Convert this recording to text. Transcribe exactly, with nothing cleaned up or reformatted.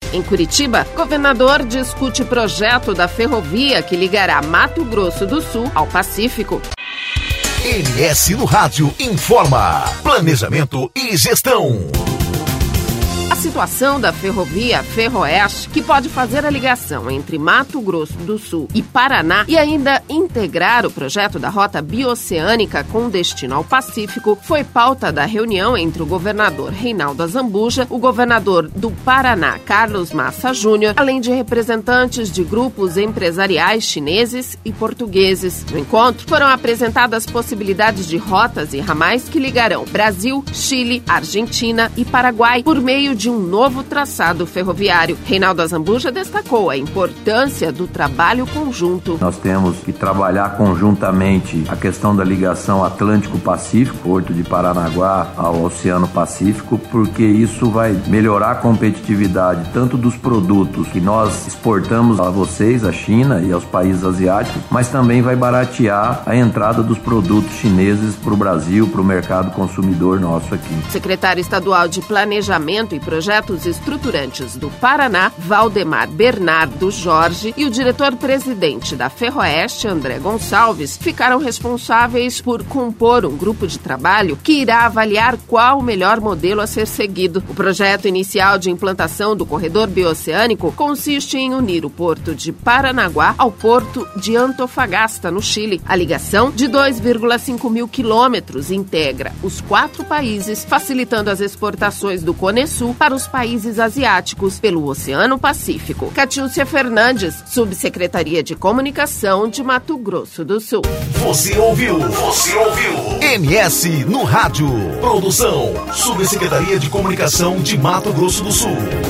Em Curitiba, governador discute projeto da ferrovia que ligará Mato Grosso do Sul ao Pacífico. M S no Rádio informa. Planejamento e gestão. A situação da ferrovia Ferroeste, que pode fazer a ligação entre Mato Grosso do Sul e Paraná e ainda integrar o projeto da rota bioceânica com destino ao Pacífico, foi pauta da reunião entre o governador Reinaldo Azambuja, o governador do Paraná, Carlos Massa Júnior, além de representantes de grupos empresariais chineses e portugueses. No encontro, foram apresentadas possibilidades de rotas e ramais que ligarão Brasil, Chile, Argentina e Paraguai por meio de um novo traçado ferroviário. Reinaldo Azambuja destacou a importância do trabalho conjunto. Nós temos que trabalhar conjuntamente a questão da ligação Atlântico-Pacífico, Porto de Paranaguá ao Oceano Pacífico, porque isso vai melhorar a competitividade tanto dos produtos que nós exportamos a vocês, a China e aos países asiáticos, mas também vai baratear a entrada dos produtos chineses para o Brasil, para o mercado consumidor nosso aqui. Secretário Estadual de Planejamento e Projetos Estruturantes do Paraná, Valdemar Bernardo Jorge, e o diretor-presidente da Ferroeste, André Gonçalves, ficaram responsáveis por compor um grupo de trabalho que irá avaliar qual o melhor modelo a ser seguido. O projeto inicial de implantação do corredor bioceânico consiste em unir o porto de Paranaguá ao porto de Antofagasta, no Chile. A ligação, de dois vírgula cinco mil quilômetros, integra os quatro países, facilitando as exportações do Cone Sul para os países asiáticos pelo Oceano Pacífico. Catiúcia Fernandes, Subsecretaria de Comunicação de Mato Grosso do Sul. Você ouviu? Você ouviu? M S no Rádio. Produção, Subsecretaria de Comunicação de Mato Grosso do Sul.